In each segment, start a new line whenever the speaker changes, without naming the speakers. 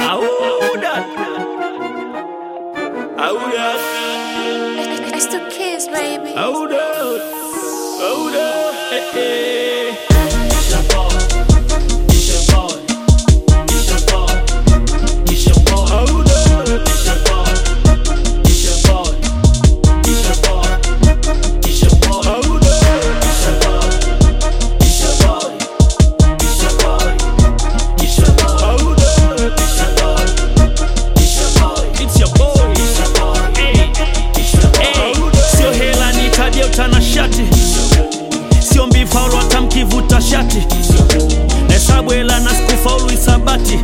It's the kids, baby.
Hold up, hey, hey.
It's your boy, it's your boy, it's your boy, it's your boy.
Hold up,
It's your boy, it's your boy, it's your boy, it's your boy.
hold up,
It's your boy, it's your boy, it's your boy, it's your boy.
hold up.
It's your boy, it's your boy,
It's your boy,
it's your boy,
hey,
it's your boy.
hey. Sio hela nitaje utanashati, sio mbifaulu hata mkivuta shati. Hesabu hela na sikufaulu isabati,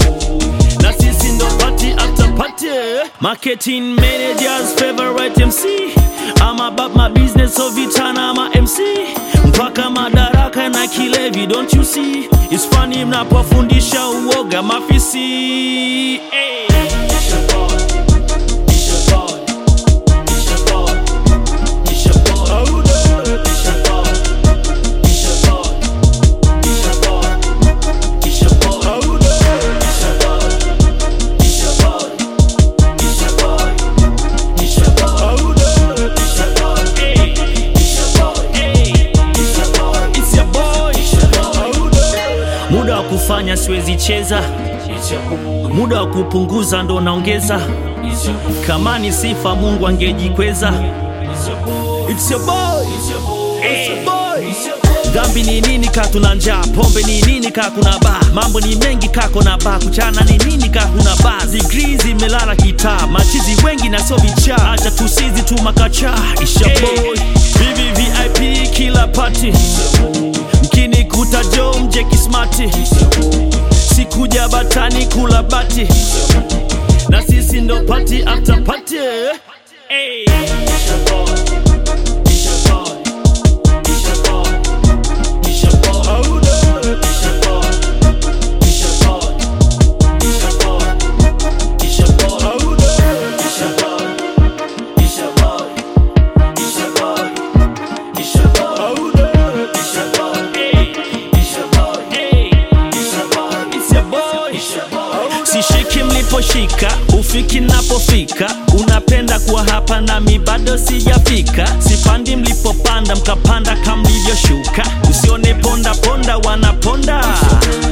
na sisi ndo party after party. Marketing managers favorite MC, I'm about my business so vitana ama MC. Mpaka madaraka na kilevi, don't you see? It's funny mnapofundisha uoga mafisi, hey.
It's your boy, it's your boy, it's your boy, it's your boy.
Hold up,
It's your boy, it's your boy, it's your boy, it's your boy.
hold up,
It's your boy, it's your boy, it's your boy, it's your boy.
hold up,
It's your boy,
hey,
it's your boy,
hey.
it's your boy,
It's your boy,
it's your boy.
hold up. Muda wa kufanya siwezi cheza,
It's your boy,
muda wa kupunguza ndo naongeza.
it's your boy,
Kama ni sifa Mungu angejikweza.
it's your boy,
It's your boy,
it's your boy,
it's your boy.
it's your boy.
Dhambi ni nini ka tuna njaa, pombe ni nini ka kuna baa, mambo ni mengi kako na baa, kuchana ni nini ka kuna baa, degree zimelala kitaa, machizi wengi na sio vichaa, acha tusizi tu makacha. It's your boy, VVVIP kila party, mkini kuta jo mje kismati, sikuja batani kula bati, na sisi ndo party after party, hey.
It's your boy, it's your boy, it's your boy, it's your boy.
Hold up,
It's your boy, it's your boy, it's your boy, it's your boy.
hold up,
It's your boy, it's your boy, it's your boy, it's your boy.
hold up,
It's your boy,
hey,
it's your boy,
hey.
it's your boy,
It's your boy.
it's your boy.
Sishiki mliposhika, ufiki napofika, unapenda kuwa hapa nami bado sijafika. Sipandi mlipopanda, mkapanda kama mlivyoshuka. Usione ponda ponda wanaponda,